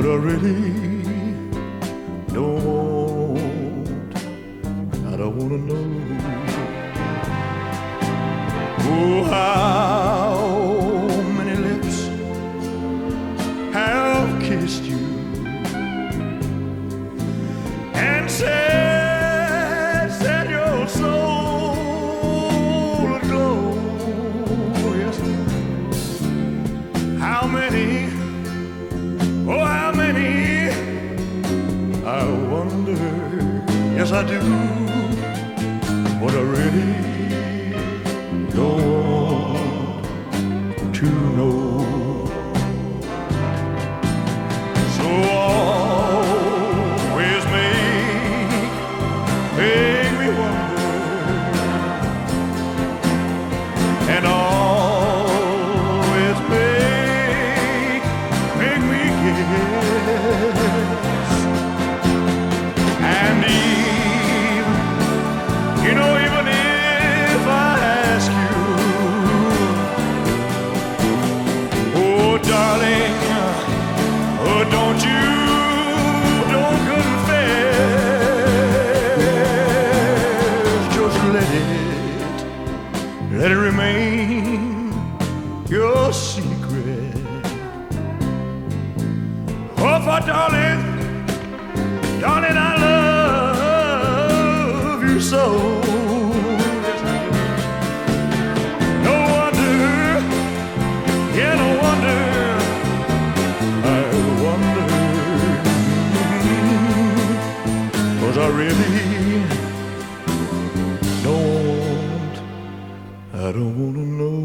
I really don't want. I don't wanna know. Oh, how many lips have kissed you and set your soul aglow? Yes. How many? Oh, how many? I wonder. Yes, I do. What I really don't want to know. So always make me wonder, and always make me guess. And even if I ask you, oh darling, oh don't confess, just let it remain your secret. Oh, for darling, I love you so. No wonder, yeah, no wonder, I wonder, 'cause I really don't, I don't wanna know.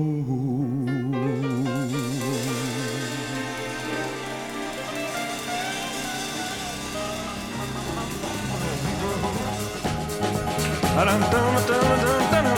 Dun dun dun dun dun.